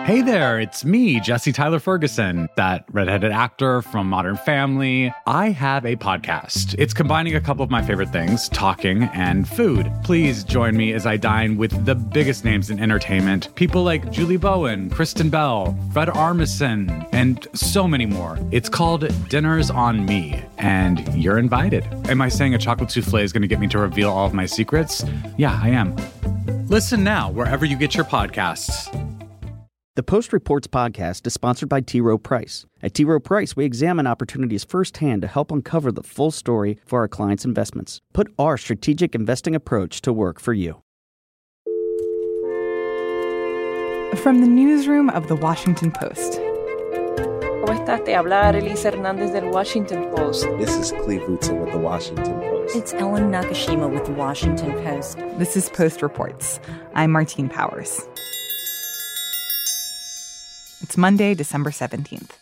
Hey there, it's me, Jesse Tyler Ferguson, that redheaded actor from Modern Family. I have a podcast. It's combining a couple of my favorite things, talking and food. Please join me as I dine with the biggest names in entertainment. People like Julie Bowen, Kristen Bell, Fred Armisen, and so many more. It's called Dinners on Me, and you're invited. Am I saying a chocolate souffle is going to get me to reveal all of my secrets? Yeah, I am. Listen now, wherever you get your podcasts. The Post Reports podcast is sponsored by T. Rowe Price. At T. Rowe Price, we examine opportunities firsthand to help uncover the full story for our clients' investments. Put our strategic investing approach to work for you. From the newsroom of The Washington Post. ¿Cómo estás? Te habla Arelis Hernández del Washington Post. This is Cleve Wootson with The Washington Post. It's Ellen Nakashima with The Washington Post. This is Post Reports. I'm Martine Powers. It's Monday, December 17th.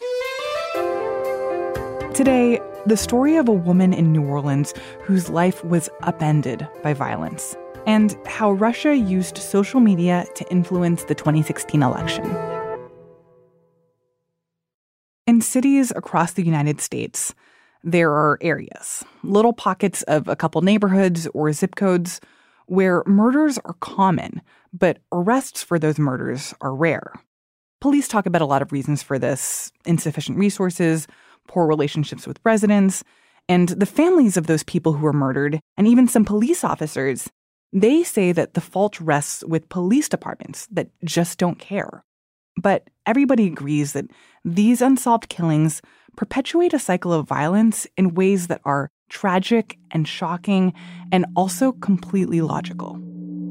Today, the story of a woman in New Orleans whose life was upended by violence, and how Russia used social media to influence the 2016 election. In cities across the United States, there are areas, little pockets of a couple neighborhoods or zip codes, where murders are common, but arrests for those murders are rare. Police talk about a lot of reasons for this: insufficient resources, poor relationships with residents, and the families of those people who were murdered, and even some police officers. They say that the fault rests with police departments that just don't care. But everybody agrees that these unsolved killings perpetuate a cycle of violence in ways that are tragic and shocking and also completely logical.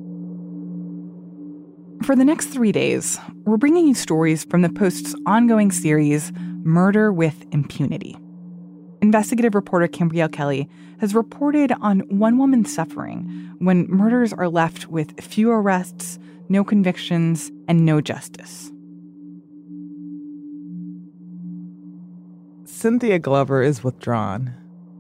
For the next 3 days, we're bringing you stories from the Post's ongoing series, Murder with Impunity. Investigative reporter Cambrielle Kelly has reported on one woman's suffering when murders are left with few arrests, no convictions, and no justice. Cynthia Glover is withdrawn.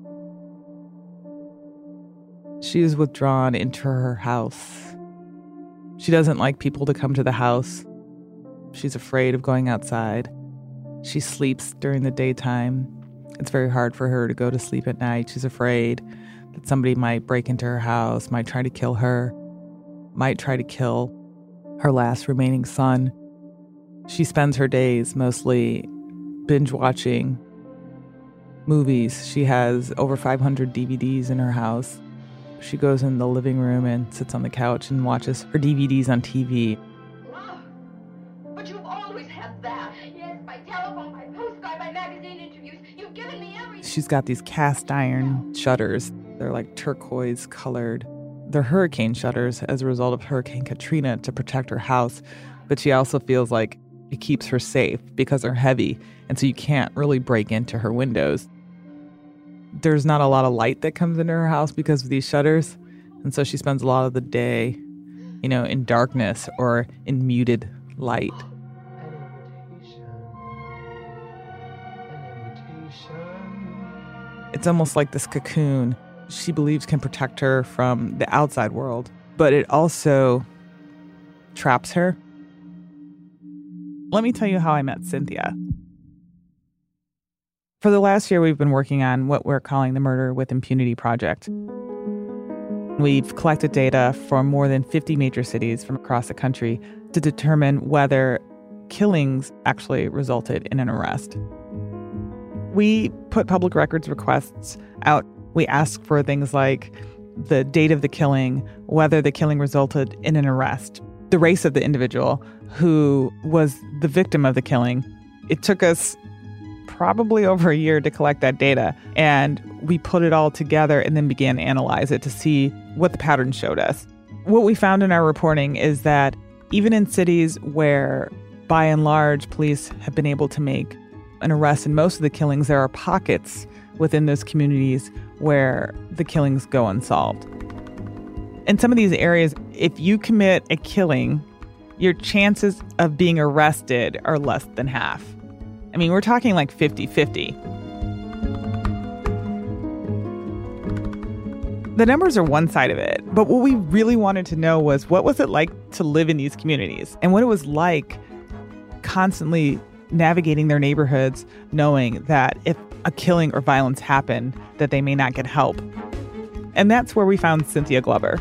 She is withdrawn into her house. She doesn't like people to come to the house. She's afraid of going outside. She sleeps during the daytime. It's very hard for her to go to sleep at night. She's afraid that somebody might break into her house, might try to kill her, might try to kill her last remaining son. She spends her days mostly binge watching movies. She has over 500 DVDs in her house. She goes in the living room and sits on the couch and watches her DVDs on TV. Wow. But you've always had that. Yes, by telephone, by postcard, by magazine interviews. You've given me everything. She's got these cast iron shutters. They're like turquoise colored. They're hurricane shutters as a result of Hurricane Katrina to protect her house. But she also feels like it keeps her safe because they're heavy. And so you can't really break into her windows. There's not a lot of light that comes into her house because of these shutters. And so she spends a lot of the day, in darkness or in muted light. It's almost like this cocoon she believes can protect her from the outside world, but it also traps her. Let me tell you how I met Cynthia. For the last year, we've been working on what we're calling the Murder with Impunity Project. We've collected data from more than 50 major cities from across the country to determine whether killings actually resulted in an arrest. We put public records requests out. We ask for things like the date of the killing, whether the killing resulted in an arrest, the race of the individual who was the victim of the killing. It took us probably over a year to collect that data, and we put it all together and then began to analyze it to see what the patterns showed us. What we found in our reporting is that even in cities where, by and large, police have been able to make an arrest in most of the killings, there are pockets within those communities where the killings go unsolved. In some of these areas, if you commit a killing, your chances of being arrested are less than half. I mean, we're talking like 50-50. The numbers are one side of it, but what we really wanted to know was what was it like to live in these communities and what it was like constantly navigating their neighborhoods, knowing that if a killing or violence happened, that they may not get help. And that's where we found Cynthia Glover.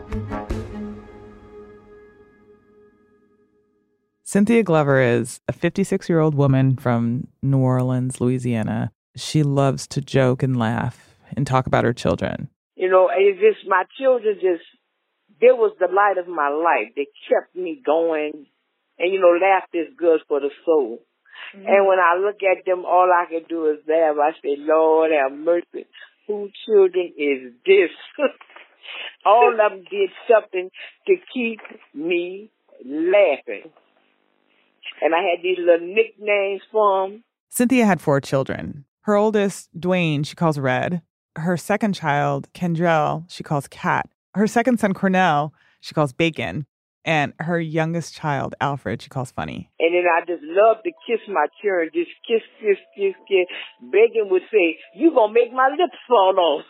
Cynthia Glover is a 56-year-old woman from New Orleans, Louisiana. She loves to joke and laugh and talk about her children. You know, it's just my children they was the light of my life. They kept me going. And, you know, laughter is good for the soul. Mm-hmm. And when I look at them, all I can do is laugh. I say, Lord have mercy. Whose children is this? All of them did something to keep me laughing. And I had these little nicknames for them. Cynthia had 4 children. Her oldest, Dwayne, she calls Red. Her second child, Kendrell, she calls Cat. Her second son, Cornell, she calls Bacon. And her youngest child, Alfred, she calls Funny. And then I just love to kiss my children. Just kiss, kiss, kiss, kiss. Bacon would say, you gonna make my lips fall off.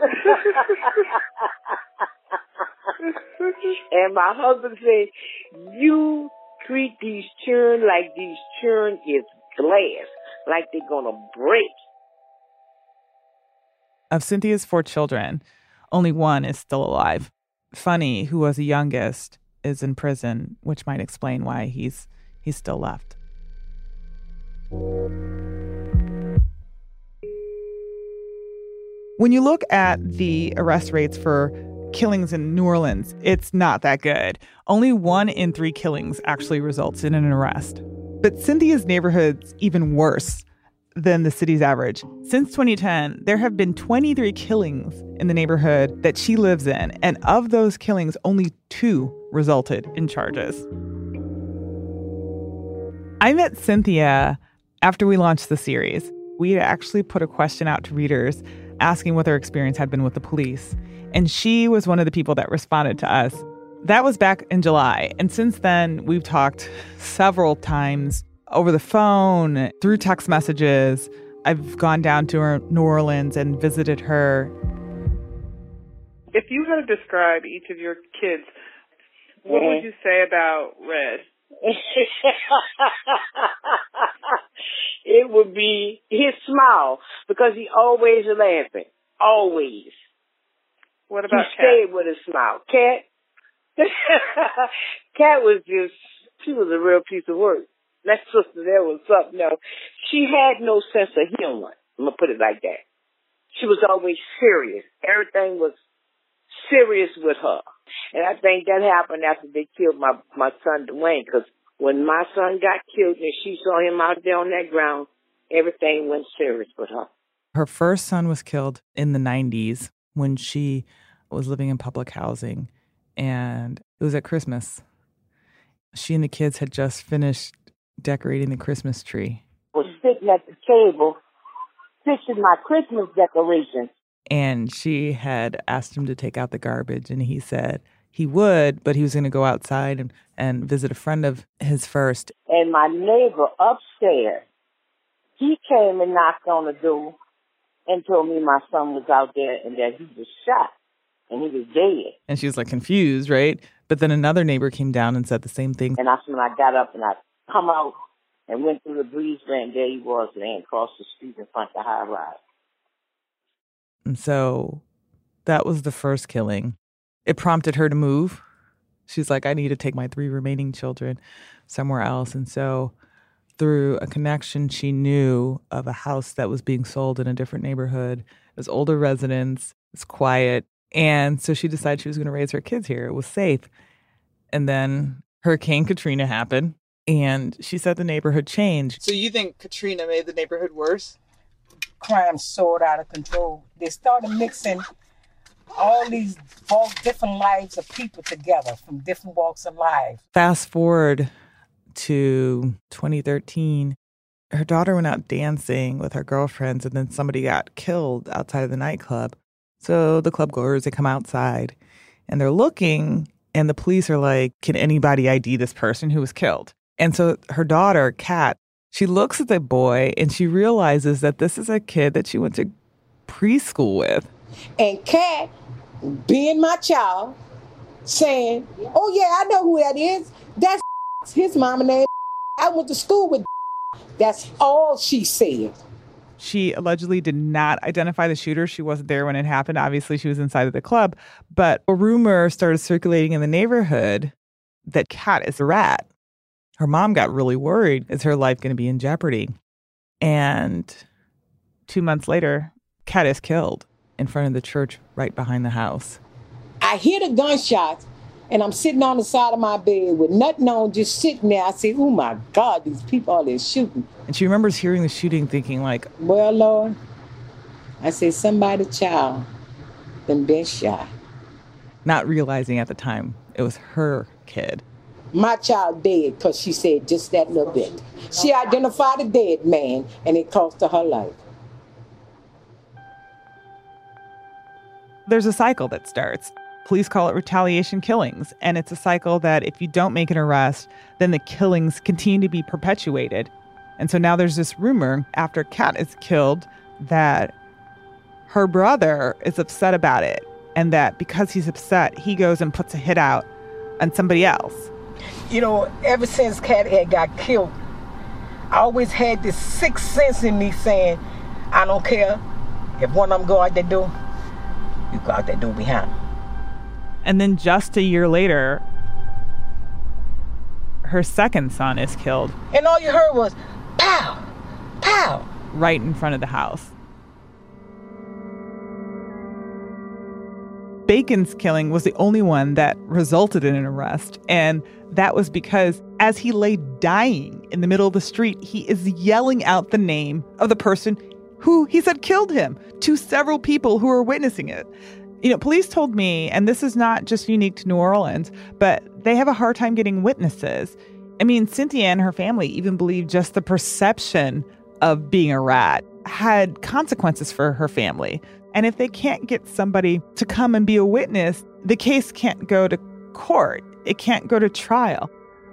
And my husband said, you treat these children like these children is glass, like they're gonna break. Of Cynthia's 4 children, only one is still alive. Funny, who was the youngest, is in prison, which might explain why he's still left. When you look at the arrest rates for killings in New Orleans, it's not that good. Only 1 in 3 killings actually results in an arrest. But Cynthia's neighborhood's even worse than the city's average. Since 2010, there have been 23 killings in the neighborhood that she lives in, and of those killings, only 2 resulted in charges. I met Cynthia after we launched the series. We had actually put a question out to readers asking what their experience had been with the police, and she was one of the people that responded to us. That was back in July, and since then, we've talked several times over the phone, through text messages. I've gone down to New Orleans and visited her. If you had to describe each of your kids, what would you say about Red? It would be his smile, because he always laughing. Always. What about Cat? He stayed with a smile. Cat? Cat was she was a real piece of work. That sister there was something else. She had no sense of humor. I'm going to put it like that. She was always serious. Everything was serious with her. And I think that happened after they killed my son, Dwayne, because when my son got killed and she saw him out there on that ground, everything went serious with her. Her first son was killed in the 90s when she was living in public housing, and it was at Christmas. She and the kids had just finished decorating the Christmas tree. I was sitting at the table, fixing my Christmas decorations. And she had asked him to take out the garbage, and he said he would, but he was going to go outside and visit a friend of his first. And my neighbor upstairs, he came and knocked on the door and told me my son was out there and that he was shot and he was dead. And she was like confused, right? But then another neighbor came down and said the same thing. And that's when I got up and I come out and went through the breeze and there he was laying across the street in front of the high rise. And so that was the first killing. It prompted her to move. She's like, I need to take my 3 remaining children somewhere else. And so through a connection she knew of a house that was being sold in a different neighborhood, it was older residents, it's quiet. And so she decided she was going to raise her kids here. It was safe. And then Hurricane Katrina happened, and she said the neighborhood changed. So you think Katrina made the neighborhood worse? Crime soared out of control. They started mixing all these different lives of people together from different walks of life. Fast forward to 2013, her daughter went out dancing with her girlfriends, and then somebody got killed outside of the nightclub. So the club goers, they come outside and they're looking, and the police are like, can anybody ID this person who was killed? And so her daughter, Kat, she looks at the boy and she realizes that this is a kid that she went to preschool with. And Kat, being my child, saying, oh yeah, I know who that is. That's his mama name. I went to school with. That's all she said. She allegedly did not identify the shooter. She wasn't there when it happened. Obviously, she was inside of the club. But a rumor started circulating in the neighborhood that Kat is a rat. Her mom got really worried. Is her life going to be in jeopardy? And 2 months later, Kat is killed in front of the church right behind the house. I hear the gunshots, and I'm sitting on the side of my bed with nothing on, just sitting there. I say, oh, my God, these people are there shooting. And she remembers hearing the shooting thinking like, well, Lord, I say, somebody's child done been shot. Not realizing at the time it was her kid. My child dead because she said just that little bit. She identified a dead man, and it cost her life. There's a cycle that starts. Police call it retaliation killings, and it's a cycle that if you don't make an arrest, then the killings continue to be perpetuated. And so now there's this rumor after Kat is killed that her brother is upset about it, and that because he's upset, he goes and puts a hit out on somebody else. You know, ever since Kat had got killed, I always had this sixth sense in me saying, I don't care if one of them go out that door, you go out that door behind. And then just a year later, her second son is killed. And all you heard was, pow, pow. Right in front of the house. Bacon's killing was the only one that resulted in an arrest. And that was because as he lay dying in the middle of the street, he is yelling out the name of the person who he said killed him to several people who were witnessing it. You know, police told me, and this is not just unique to New Orleans, but they have a hard time getting witnesses. I mean, Cynthia and her family even believed just the perception of being a rat had consequences for her family. And if they can't get somebody to come and be a witness, the case can't go to court. It can't go to trial.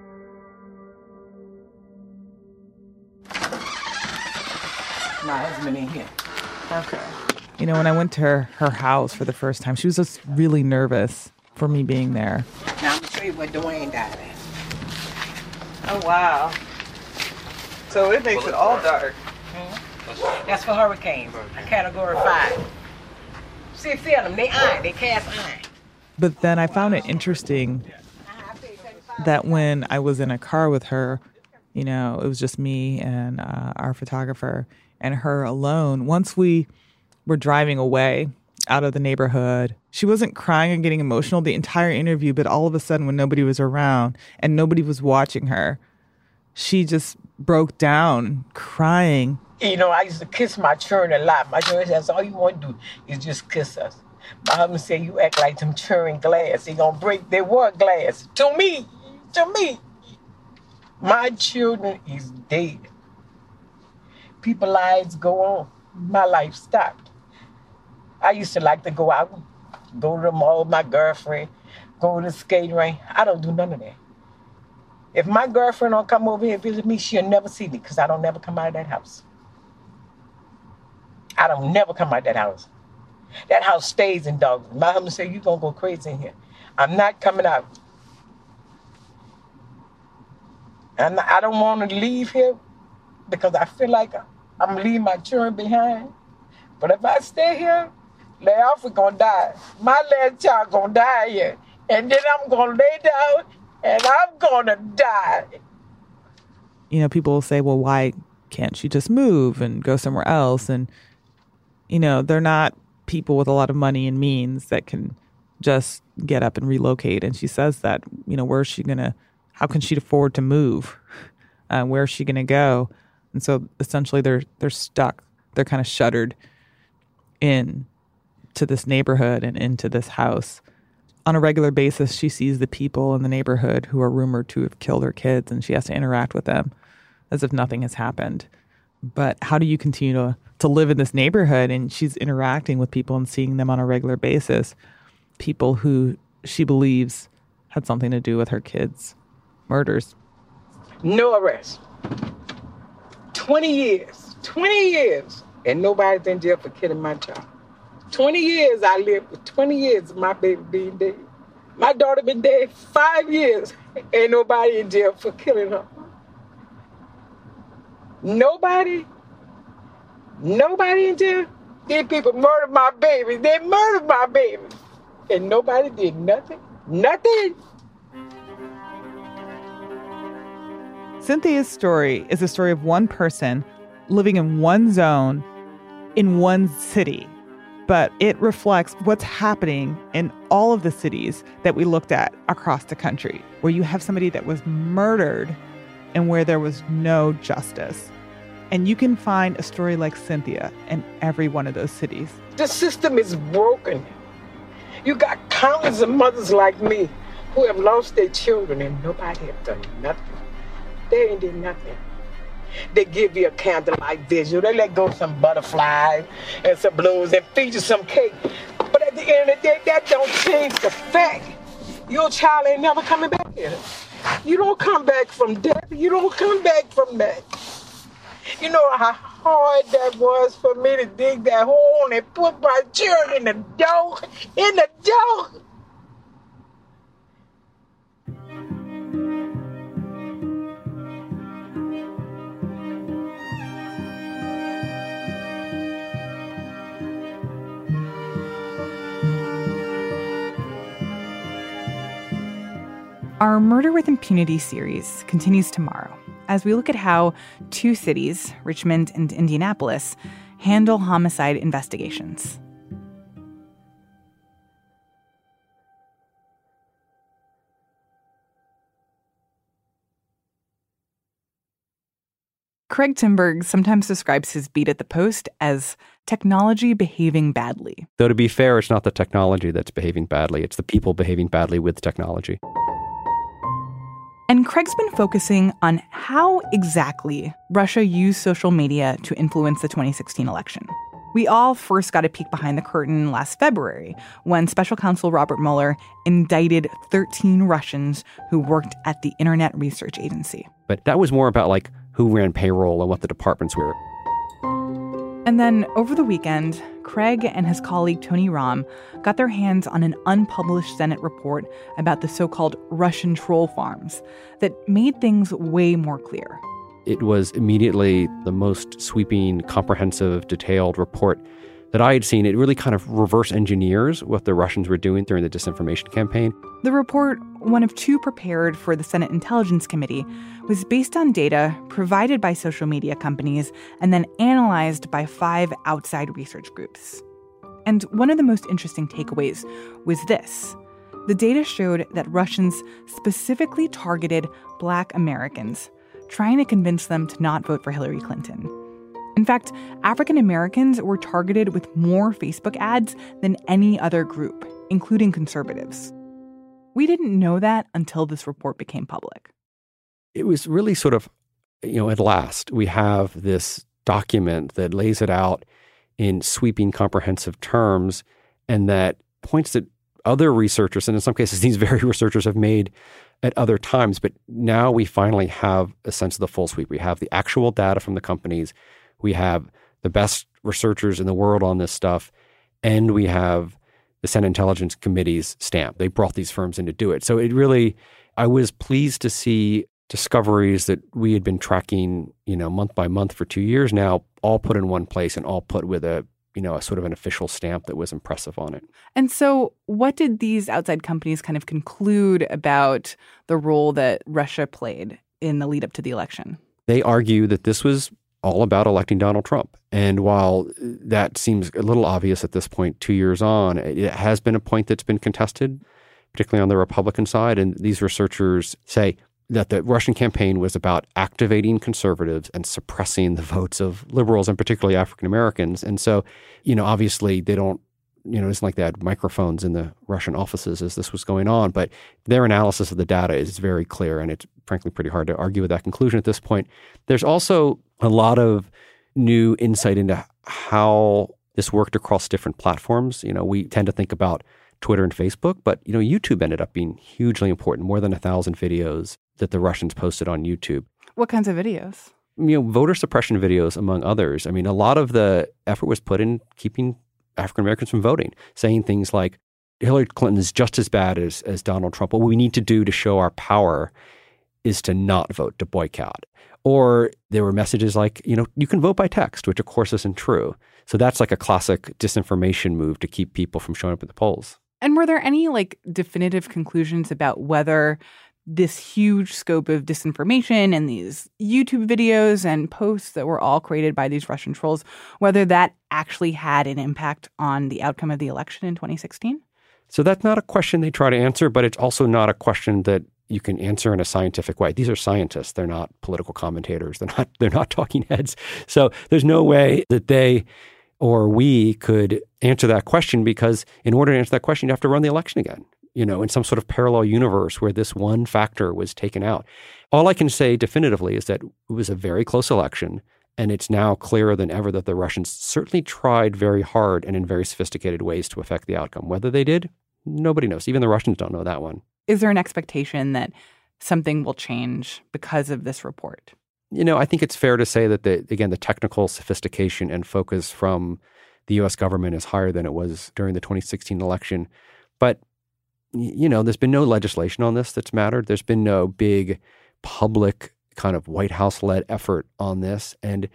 My husband in here. Okay. You know, when I went to her house for the first time, she was just really nervous for me being there. Now I'm going to show you where Dwayne died at. Oh, wow. So it makes it all dark. Mm-hmm. That's for hurricanes, a category 5. See, feel them, they iron, they cast iron. But then I found it interesting that when I was in a car with her, you know, it was just me and our photographer and her alone. Once we were driving away out of the neighborhood, she wasn't crying and getting emotional the entire interview, but all of a sudden when nobody was around and nobody was watching her, she just broke down crying. You know, I used to kiss my children a lot. My children said, all you want to do is just kiss us. My husband said, you act like them churning glass. They gonna break their word glass. To me, my children is dead. People's lives go on. My life stopped. I used to like to go out, go to the mall with my girlfriend, go to the skating rink. I don't do none of that. If my girlfriend don't come over here and visit me, she'll never see me because I don't never come out of that house. I don't never come out of that house. That house stays in Dogwood. My husband said, you're going to go crazy in here. I'm not coming out. I don't want to leave here because I feel like I'm leaving my children behind. But if I stay here, Alfred gonna die. My last child gonna die here. And then I'm gonna lay down and I'm gonna die. You know, people will say, well, why can't she just move and go somewhere else? And, you know, they're not people with a lot of money and means that can just get up and relocate. And she says that, you know, how can she afford to move? Where is she gonna go? And so essentially they're stuck. They're kind of shuttered in to this neighborhood and into this house. On a regular basis, she sees the people in the neighborhood who are rumored to have killed her kids, and she has to interact with them as if nothing has happened. But how do you continue to live in this neighborhood? And she's interacting with people and seeing them on a regular basis, people who she believes had something to do with her kids' murders. No arrest. 20 years. And nobody's in jail for killing my child. 20 years I lived with 20 years of my baby being dead. My daughter been dead 5 years. Ain't nobody in jail for killing her. Nobody in jail. These people murdered my baby. They murdered my baby. And nobody did nothing. Nothing. Cynthia's story is a story of one person living in one zone in one city. But it reflects what's happening in all of the cities that we looked at across the country, where you have somebody that was murdered and where there was no justice. And you can find a story like Cynthia in every one of those cities. The system is broken. You got countless of mothers like me who have lost their children and nobody have done nothing. They ain't did nothing. They give you a candlelight visual. They let go some butterflies and some balloons and feed you some cake. But at the end of the day, that don't change the fact your child ain't never coming back here. You don't come back from death. You don't come back from that. You know how hard that was for me to dig that hole and put my children in the dough. Our Murder with Impunity series continues tomorrow as we look at how two cities, Richmond and Indianapolis, handle homicide investigations. Craig Timberg sometimes describes his beat at the Post as technology behaving badly. Though to be fair, it's not the technology that's behaving badly. It's the people behaving badly with technology. And Craig's been focusing on how exactly Russia used social media to influence the 2016 election. We all first got a peek behind the curtain last February when Special Counsel Robert Mueller indicted 13 Russians who worked at the Internet Research Agency. But that was more about like who ran payroll and what the departments were. And then over the weekend, Craig and his colleague Tony Romm got their hands on an unpublished Senate report about the so-called Russian troll farms that made things way more clear. It was immediately the most sweeping, comprehensive, detailed report that I had seen. It really kind of reverse engineers what the Russians were doing during the disinformation campaign. The report, one of two prepared for the Senate Intelligence Committee, was based on data provided by social media companies and then analyzed by 5 outside research groups. And one of the most interesting takeaways was this. The data showed that Russians specifically targeted Black Americans, trying to convince them to not vote for Hillary Clinton. In fact, African Americans were targeted with more Facebook ads than any other group, including conservatives. We didn't know that until this report became public. It was really sort of, at last, we have this document that lays it out in sweeping, comprehensive terms, and that points that other researchers, and in some cases these very researchers have made at other times, but now we finally have a sense of the full sweep. We have the actual data from the companies, we have the best researchers in the world on this stuff, and we have the Senate Intelligence Committee's stamp. They brought these firms in to do it. So it really, I was pleased to see discoveries that we had been tracking, month by month for 2 years now, all put in one place and all put with a sort of an official stamp that was impressive on it. And so what did these outside companies kind of conclude about the role that Russia played in the lead up to the election? They argue that this was all about electing Donald Trump. And while that seems a little obvious at this point, 2 years on, it has been a point that's been contested, particularly on the Republican side. And these researchers say that the Russian campaign was about activating conservatives and suppressing the votes of liberals and particularly African Americans. And so, obviously they don't, it's like they had microphones in the Russian offices as this was going on. But their analysis of the data is very clear, and it's frankly pretty hard to argue with that conclusion at this point. There's also a lot of new insight into how this worked across different platforms. We tend to think about Twitter and Facebook, but YouTube ended up being hugely important. More than 1,000 videos that the Russians posted on YouTube. What kinds of videos? Voter suppression videos, among others. A lot of the effort was put in keeping African Americans from voting, saying things like Hillary Clinton is just as bad as Donald Trump. What we need to do to show our power is to not vote, to boycott. Or there were messages like, you can vote by text, which of course isn't true. So that's like a classic disinformation move to keep people from showing up at the polls. And were there any definitive conclusions about whether this huge scope of disinformation and these YouTube videos and posts that were all created by these Russian trolls, whether that actually had an impact on the outcome of the election in 2016? So that's not a question they try to answer, but it's also not a question that you can answer in a scientific way. These are scientists. They're not political commentators. They're not talking heads. So there's no way that they or we could answer that question, because in order to answer that question, you have to run the election again, in some sort of parallel universe where this one factor was taken out. All I can say definitively is that it was a very close election, and it's now clearer than ever that the Russians certainly tried very hard and in very sophisticated ways to affect the outcome. Whether they did, nobody knows. Even the Russians don't know that one. Is there an expectation that something will change because of this report? I think it's fair to say that, the technical sophistication and focus from the U.S. government is higher than it was during the 2016 election. But, there's been no legislation on this that's mattered. There's been no big public kind of White House-led effort on this. And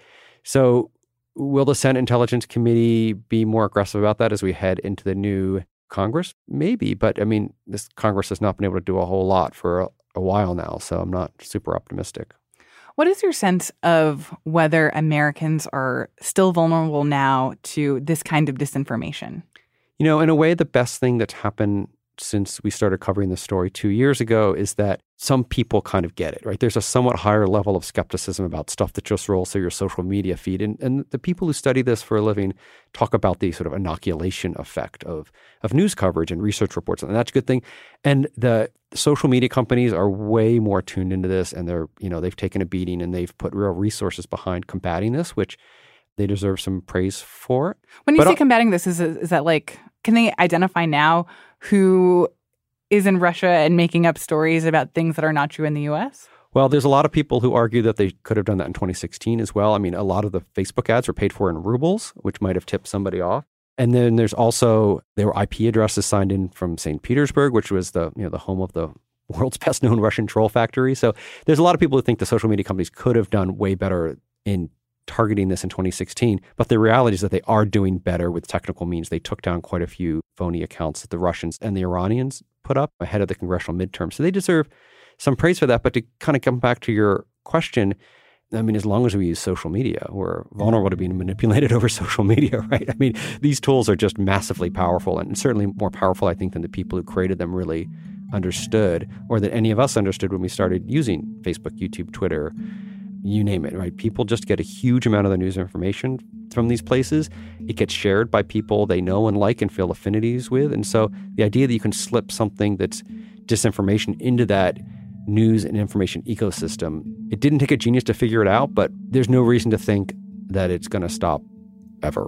so will the Senate Intelligence Committee be more aggressive about that as we head into the new Congress? Maybe. But, this Congress has not been able to do a whole lot for a while now. So I'm not super optimistic. What is your sense of whether Americans are still vulnerable now to this kind of disinformation? In a way, the best thing that's happened since we started covering this story 2 years ago is that some people kind of get it, right? There's a somewhat higher level of skepticism about stuff that just rolls through your social media feed. And the people who study this for a living talk about the sort of inoculation effect of news coverage and research reports. And that's a good thing. And the social media companies are way more tuned into this, and they've taken a beating, and they've put real resources behind combating this, which they deserve some praise for. When you say combating this, is that can they identify now who is in Russia and making up stories about things that are not true in the U.S.? Well, there's a lot of people who argue that they could have done that in 2016 as well. A lot of the Facebook ads were paid for in rubles, which might have tipped somebody off. And then there were IP addresses signed in from St. Petersburg, which was the home of the world's best known Russian troll factory. So there's a lot of people who think the social media companies could have done way better in targeting this in 2016. But the reality is that they are doing better with technical means. They took down quite a few phony accounts that the Russians and the Iranians put up ahead of the congressional midterm. So they deserve some praise for that. But to kind of come back to your question, as long as we use social media, we're vulnerable to being manipulated over social media, right? These tools are just massively powerful, and certainly more powerful, I think, than the people who created them really understood, or that any of us understood when we started using Facebook, YouTube, Twitter, you name it, right? People just get a huge amount of the news information from these places. It gets shared by people they know and like and feel affinities with. And so the idea that you can slip something that's disinformation into that news and information ecosystem, it didn't take a genius to figure it out, but there's no reason to think that it's going to stop ever.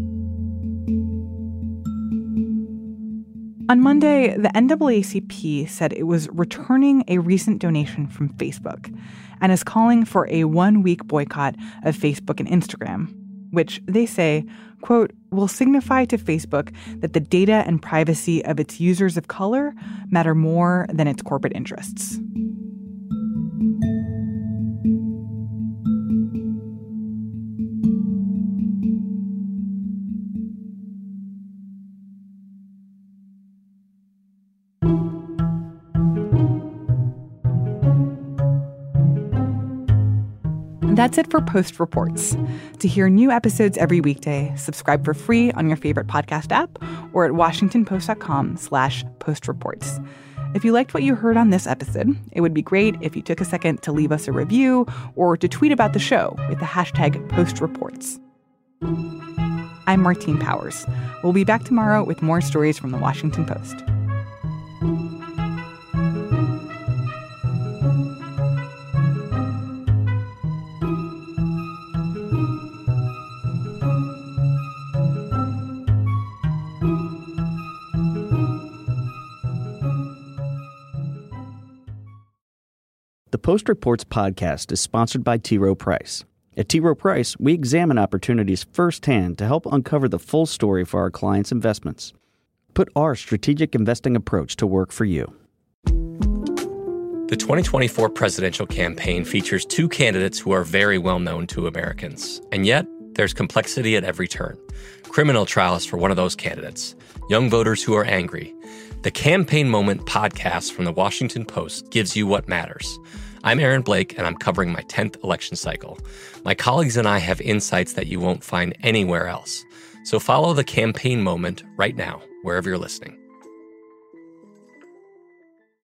On Monday, the NAACP said it was returning a recent donation from Facebook and is calling for a 1-week boycott of Facebook and Instagram, which they say, quote, will signify to Facebook that the data and privacy of its users of color matter more than its corporate interests. That's it for Post Reports. To hear new episodes every weekday, subscribe for free on your favorite podcast app or at washingtonpost.com/postreports. If you liked what you heard on this episode, it would be great if you took a second to leave us a review or to tweet about the show with the hashtag #PostReports. I'm Martine Powers. We'll be back tomorrow with more stories from the Washington Post. The Post Reports podcast is sponsored by T. Rowe Price. At T. Rowe Price, we examine opportunities firsthand to help uncover the full story for our clients' investments. Put our strategic investing approach to work for you. The 2024 presidential campaign features two candidates who are very well known to Americans. And yet, there's complexity at every turn. Criminal trials for one of those candidates. Young voters who are angry. The Campaign Moment podcast from the Washington Post gives you what matters. I'm Aaron Blake, and I'm covering my 10th election cycle. My colleagues and I have insights that you won't find anywhere else. So follow The Campaign Moment right now, wherever you're listening.